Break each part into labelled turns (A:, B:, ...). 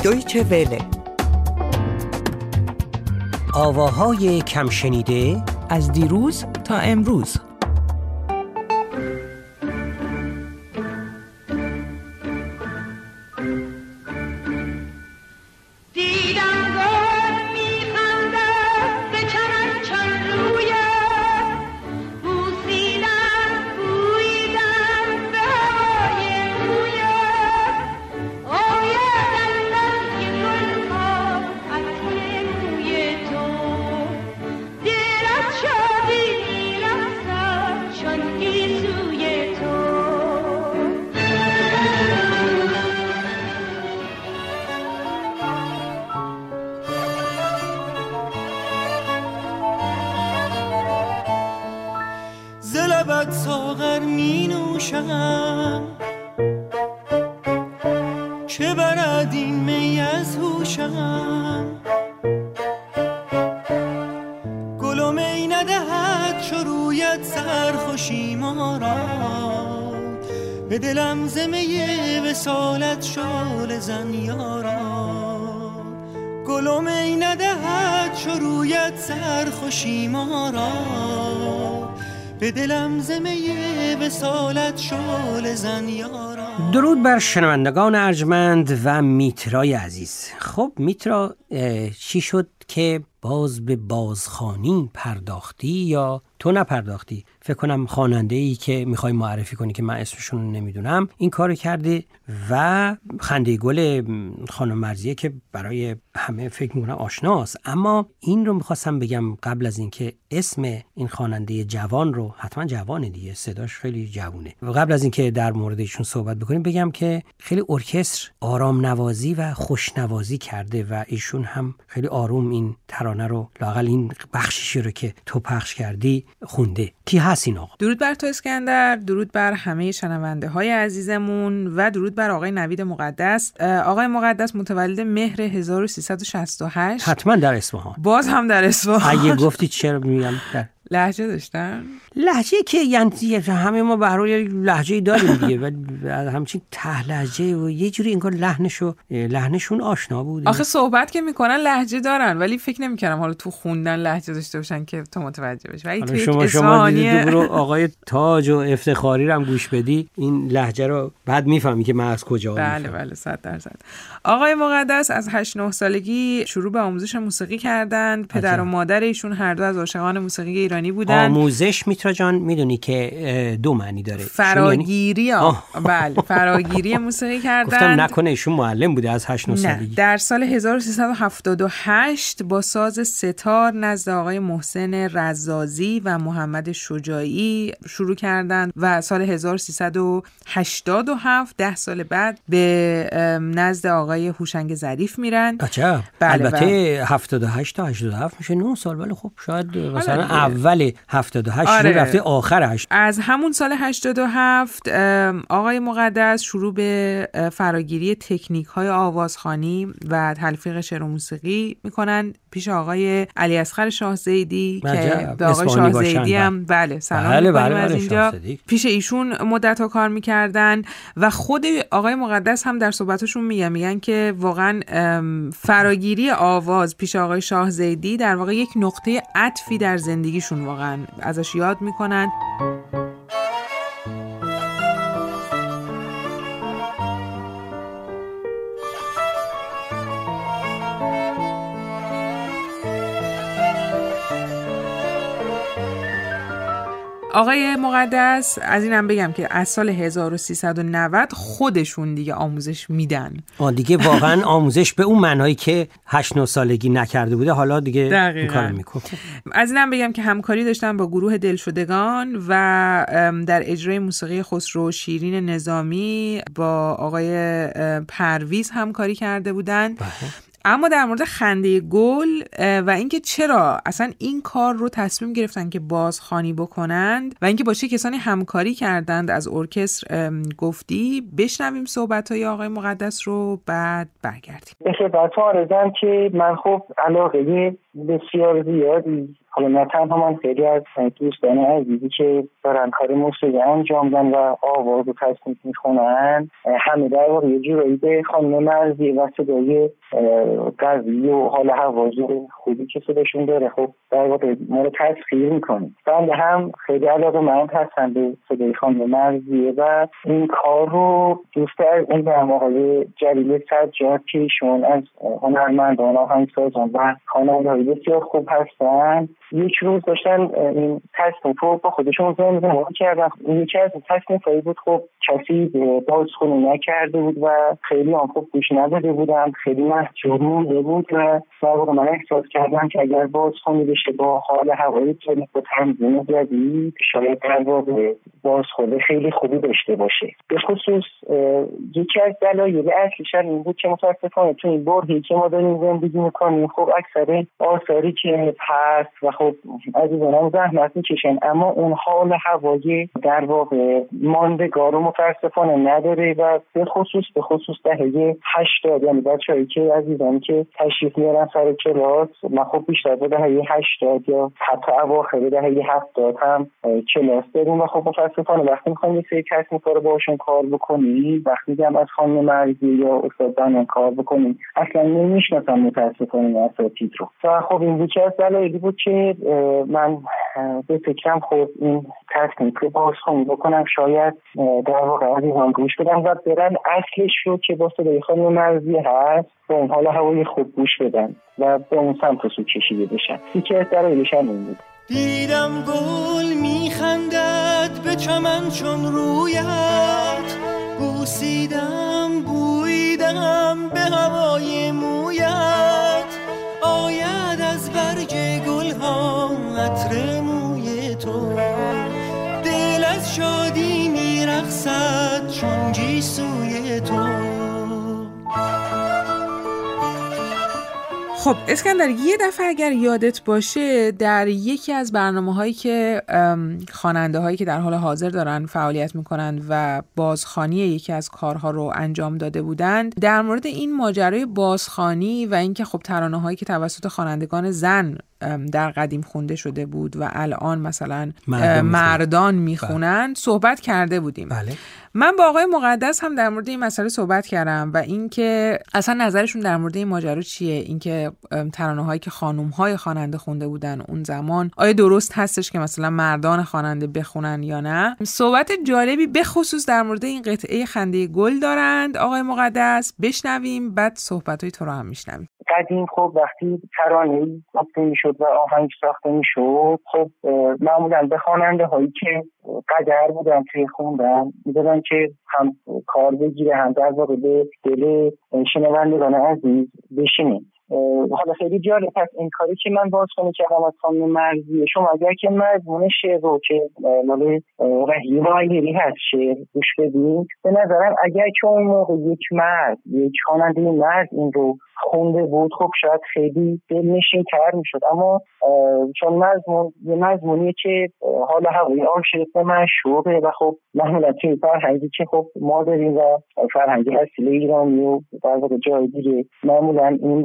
A: دویچه وله.
B: آواهای کم شنیده
C: از دیروز تا امروز.
D: زلبت ساغر می نوشم، چه برد این می از هوشم. گل و می ندهد چو رویت سرخوشی ما را، به دلم ز می وصالت شعله زن یارا. گل و می ندهد چو رویت سرخوشی ما را، به دلم ز می وصالت شعله زن یارا.
B: درود بر شنوندگان ارجمند و میترای عزیز. خب میترا، چی شد که باز به بازخوانی پرداختی یا تو نپرداختی؟ فکر کنم خواننده‌ای که میخوای معرفی کنی که من اسمشون رو نمیدونم این کارو کرده و خنده گل خانم مرضیه که برای همه فکر میکنم آشناست. اما این رو میخواستم بگم قبل از اینکه اسم این خواننده جوان رو، حتما جوانه دیگه، صداش خیلی جوونه، و قبل از اینکه در مورد ایشون صحبت بکنیم بگم که خیلی ارکستر آرام نوازی و خوشنوازی کرده و ایشون هم خیلی آروم این ترانه رو، لااقل این بخشیشی رو که تو پخش کردی، خونده. کی هست این آقا؟
C: درود بر تو اسکندر، درود بر همه شنونده های عزیزمون و درود بر آقای نوید مقدس. آقای مقدس متولد مهر 1368،
B: حتما در اصفهان.
C: باز هم در اصفهان.
B: اگه گفتی چرا میگم در
C: لهجه داشتن؟
B: لهجه که یعنی همه ما به هر حال لهجه‌ای داریم دیگه و همچین ته لهجه و یه جوری انگار لحنشون آشنا بود.
C: آخه صحبت که میکنن لهجه دارن، ولی فکر نمی‌کردم حالا تو خوندن لهجه داشته باشن که تو متوجه بشی. ولی تو
B: شما برو آقای تاج و افتخاری رو هم گوش بدی، این لهجه رو بعد میفهمی که من از کجا
C: بله 100%. آقای مقدس از 8-9 سالگی شروع به آموزش موسیقی کردند. پدر و مادر ایشون هر دو از عاشقان موسیقی ایرانی بودن.
B: آموزش میترا جان میدونی که دو معنی داره.
C: فراگیری بله، فراگیری موسیقی کردن.
B: گفتم نکنه ایشون معلم بوده از 8-9 سالگی.
C: در سال 1378 با ساز ستار نزد آقای محسن رزازی و محمد شجاعی شروع کردند و سال 1387 10 سال بعد به نزد آقای هوشنگ ظریف میرن.
B: بله، البته 78 تا 87 میشه 9 سال، ولی خب شاید مثلا اول 78 رفته آخر 8.
C: از همون سال 87 آقای مقدس شروع به فراگیری تکنیک‌های آوازخوانی و تلفیق شعر و موسیقی میکنن پیش آقای علی اصغر شاهزیدی که به آقای شاهزیدی هم سلام می‌کنیم از اینجا. پیش ایشون مدت‌ها کار میکردن و خود آقای مقدس هم در صحبتشون میگن که واقعا فراگیری آواز پیش آقای شاهزیدی در واقع یک نقطه عطفی در زندگیشون واقعا ازش یاد میکنن. آقای مقدس از اینم بگم که از سال 1390 خودشون دیگه آموزش میدن.
B: دیگه واقعا آموزش به اون معنایی که 8-9 سالگی نکرده بوده حالا دیگه این کارو میکنه.
C: از اینم بگم که همکاری داشتن با گروه دلشدگان و در اجرای موسیقی خسرو شیرین نظامی با آقای پرویز همکاری کرده بودن. اما در مورد خنده گل و اینکه چرا اصلا این کار رو تصمیم گرفتن که بازخوانی بکنند و اینکه با چه کسانی همکاری کردند از ارکستر گفتی، بشنویم صحبت‌های آقای مقدس رو بعد برگردیم.
E: به خدمت عرضم که من خب علاقه بسیار زیادی
A: حالا نه تنها من، خیلی از دوستان عزیزی که دارن کار موسیقی انجام میدن و آواز و تصنیف میخونن، همه در واقع یه جورایی به خانم مرضیه و صدای قوی و حال هوای خوبی که صداشون داره خب در واقع ما رو تسخیر میکنیم. بنده هم خیلی علاقه‌مند هستم به صدای خانم مرضیه و این کار رو دوست این آقای جلیل سجاد که ایشون از هنرمندان، آهنگسازان و خواننده‌های بسیار خوب هستن، یک روز داشتن این تصنیف رو با خودشون زمزمه کردن. یکی از تصنیف‌هایی بود خب کسی بازخوانی نکرده بود و خیلی هم خوب گوش نداده بودم، خیلی محجوب مونده بود و در واقع من احساس کردم که اگر بازخوانی بشه با حال هوای جدید و تنظیم جدید شاید در واقع بازخوانی خیلی خوبی داشته باشه. به خصوص یکی از دلایل اصلیش این بود که متاسفانه تو این برهه‌ای که ما داریم زندگی می‌کنیم خب اکثر آثاری که هست و خب عزیزانم زحمت می‌کشن، اما اون حال هوایی در واقع ماندگار و متاسفانه نداره و به خصوص دهه 80، یعنی بچه‌هایی که عزیزانی که تشریف میارن سر کلاس، ما خب بیشتر به دهه 80 یا حتی اواخر دهه 70 هم کلاس داریم و خب متاسفانه وقتی می‌خوایم یه سری تصنیف‌ها رو باشون کار بکنیم، وقتی هم از خانم مرضیه یا استاد بنان کار بکنیم اصلا نمی‌شناسم متاسفانه اساتید رو. و خب این یکی از دلایلی بود که من به فکرم خب این تصنیف رو بازخوانی بکنم، شاید در واقع عزیزان گوش بدن و برن اصلش رو که با صدای خانم مرضیه هست با اون حال هوای خوب گوش بدن و به اون سمت سو کشیده بشن. یکی از دلایلش هم این بود.
D: دیدم گل میخندد به چمن چون رویت، بوسیدم بویدم به هوای مویت، آید از برگ گلها عطر موی تو، دل از شادی میرقصد چون گیسوی تو.
C: خب اسکندر، یه دفعه اگر یادت باشه در یکی از برنامه‌هایی که خواننده‌هایی که در حال حاضر دارن فعالیت میکنن و بازخوانی یکی از کارها رو انجام داده بودند، در مورد این ماجرای بازخوانی و اینکه خب ترانه‌هایی که توسط خوانندگان زن در قدیم خونده شده بود و الان مثلا مردان میخونن صحبت کرده بودیم.
B: بله.
C: من با آقای مقدس هم در مورد این مسئله صحبت کردم و اینکه اصلا نظرشون در مورد این ماجرا چیه، اینکه ترانه‌هایی که خانم‌های خواننده خونده بودن اون زمان آیا درست هستش که مثلا مردان خواننده بخونن یا نه. صحبت جالبی به خصوص در مورد این قطعه خنده گل دارند آقای مقدس، بشنویم بعد صحبت‌های تو رو هم میشنویم.
A: قدیم خب وقتی ترانه‌ای ساخته میشد و آهنگ ساخته میشد خب معمولا به خواننده هایی که قدر بودن توی خوندن میدادن که هم کار بگیره هم در واقع به دل شنوندگان عزیز بشینه. حالا خیلی جالب هست این کاری که من بازخوانی کردم از خانم مرضیه. شما اگر که مضمون شعر رو که مال رحیم وایلی هست شعر گوش بدید، به نظرم اگر که اون موقع یک خواننده مرد این رو خونده بود خب شاید خیلی دلنشین‌تر میشد، اما چون مضمونیه که حالا هوای عاشق مشهوره و خب معمولا توی فرهنگی که خب ما داریم و فرهنگی اصیل ایرانی و در واقع جای دیگه معمولا این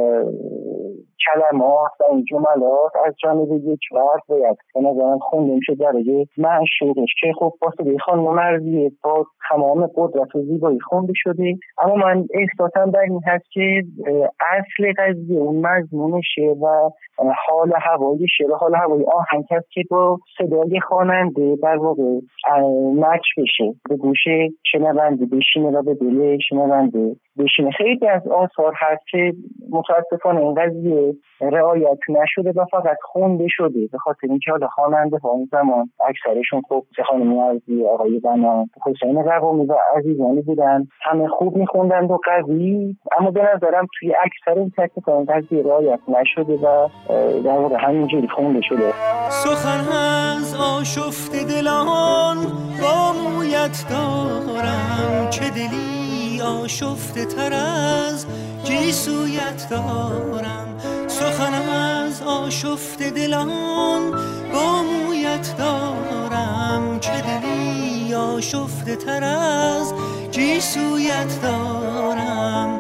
A: کلمات و این جملات از جانب یک فرد باید به نظرم خونده میشه برای معشوقش که خب با صدای خانم مرضیه با تمام قدرت و زیبایی خونده شده. اما من احساسم در این هست که اصل قضیه اون مضمون شعر و حال هوای شعر و حال هوای آهنگ هست که با صدای خواننده در واقع مچ بشه، به گوش شنونده بشینه و به دل شنونده بشینه. خیلی از آثار هست که متاسفانه این قضیه رعایت نشده و فقط خونده شده، به خاطر اینکه حالا خواننده ها اون زمان اکثرشون خب خانم مرضیه، آقای بنان، حسین قوامی و عزیزانی بودن، همه خوب میخوندند و قوی، اما به نظرم توی اکثر این تکنیک‌ها این قضیه رعایت نشده و در واقع همینجوری خونده شده.
D: سخن از آشفت دلان با مویت دارم، چه دلی آشفته تر از گیسویت دارم. سخن از آشفت دلان با مویت دارم، چه دلی آشفته تر از گیسویت دارم.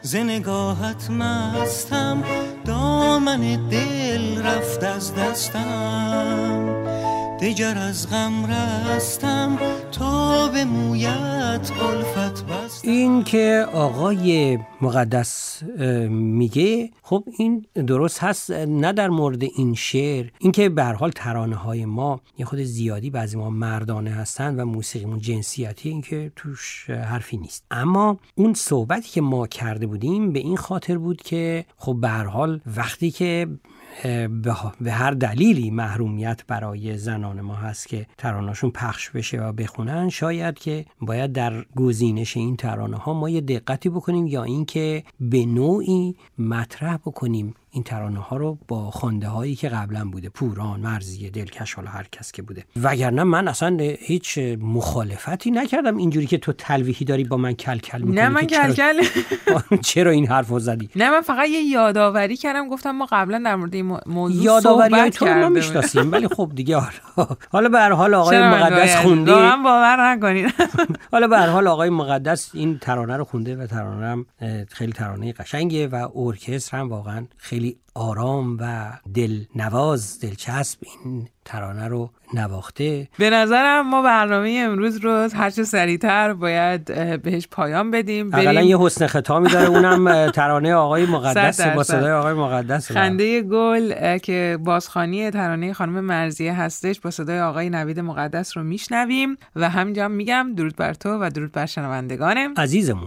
D: ز نگاهت مستم، دامن دل رفت از دستم، دگر از غم رستم تا به مویت الفت بستم.
B: این که آقای مقدس میگه خب این درست هست، نه در مورد این شعر، این که به هر حال ترانه های ما یه خود زیادی بعضی ما مردانه هستن و موسیقیمون جنسیتی، این که توش حرفی نیست. اما اون صحبتی که ما کرده بودیم به این خاطر بود که خب به هر حال وقتی که به هر دلیلی محرومیت برای زنان ما هست که ترانه‌شون پخش بشه و بخونن، شاید که باید در گزینش این ترانه ها ما یه دقتی بکنیم، یا این که به نوعی مطرح بکنیم این ترانه ها رو با خوانده هایی که قبلا بوده، پوران، مرضیه، دلکش، حالا هر کس که بوده. وگرنه من اصلا هیچ مخالفتی نکردم اینجوری که تو تلویحی داری با من کلکل میکنی.
C: نه من کلکل
B: چرا این حرفو زدی؟
C: نه من فقط یه یادآوری کردم، گفتم ما قبلا در مورد این موضوع
B: یادآوری تو
C: ما
B: میشناسیم، ولی خب دیگه حالا به هر حال آقای مقدس خونده،
C: من باور نکنید.
B: حالا به هر حال آقای مقدس این ترانه رو خونده و ترانه هم خیلی ترانه قشنگه و ارکستر هم واقعا خیلی آرام و دلنواز، دلچسب این ترانه رو نواخته.
C: به نظرم ما برنامه امروز رو هر چه سریعتر باید بهش پایان بدیم.
B: حداقل یه حسن ختامی داره، اونم ترانه آقای مقدس با صدای آقای مقدس.
C: خنده گل که بازخوانی ترانه خانم مرضیه هستش با صدای آقای نوید مقدس رو میشنویم و همینجا میگم درود بر تو و درود بر شنوندگانم
B: عزیزمون.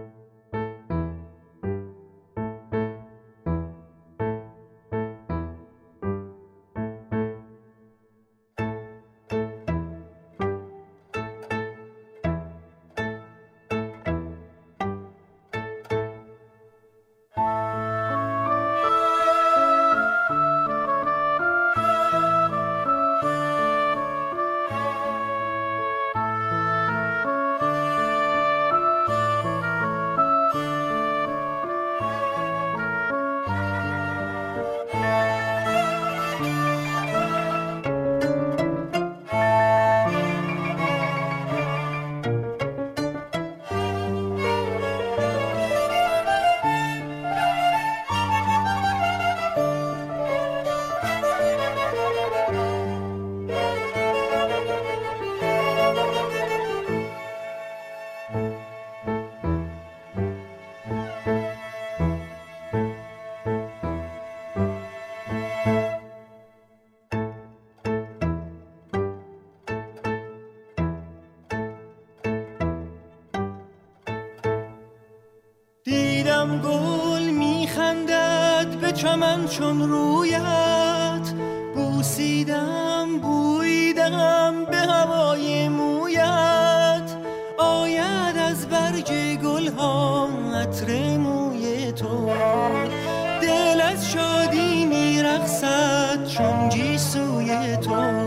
D: دیدم گل میخندد به چمن چون رویت، بوسیدم بویدم به هوای مویت، آید از برگ گل ها عطر موی تو، دل از شادی میرقصد چون گیسوی تو.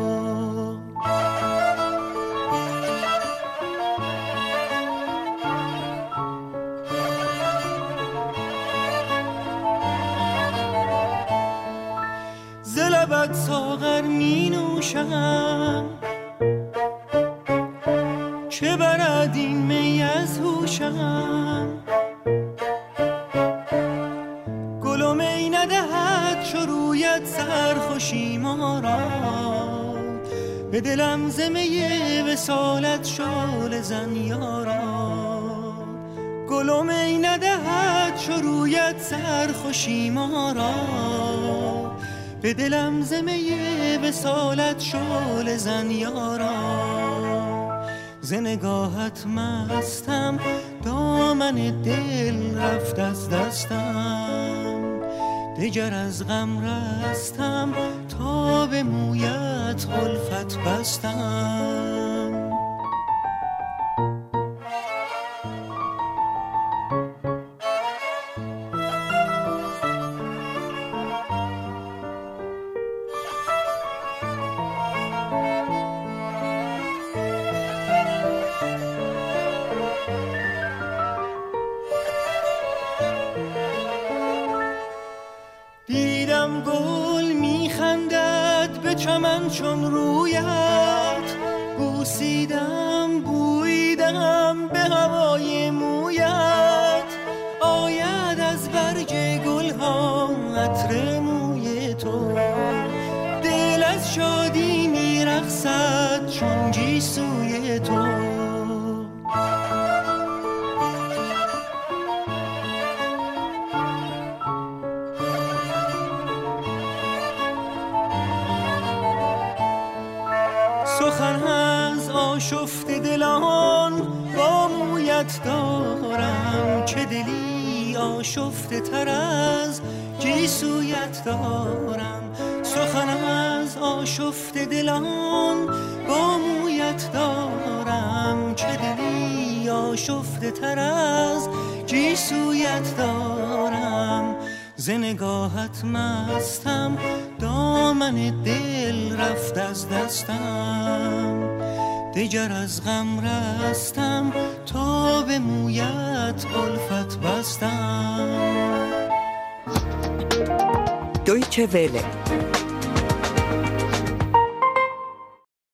D: لبت ساغر می نوشم، چه برد این می از هوشم، گل و می ندهد چو رویت سرخوشی ما را، به دلم ز می وصالت شعله زن یارا، گل و می ندهد چو رویت سرخوشی ما را، به دلم ز می وصالت شعله زن یارا، ز نگاهت مستم، دامن دل رفت از دستم، دگر از غم رستم تا به مویت الفت بستم. دیدم گل میخندد به چمن چون رویت، بوسیدم بویدم به هوای مویت، آید عطر موی تو. دل از شادی میرقصد چون گیسوی تو. سخن از آشفته دلان با مویت دارم، چه دلی آشفته تر از گیسویت دارم. سخن از آشفته دلان با مویت دارم، چه دلی آشفته تر از گیسویت دارم. ز نگاهت مستم، دامن دل رفت از دستم. دگر از غم رستم، تا به مویت الفت بستم.
E: دویچه وله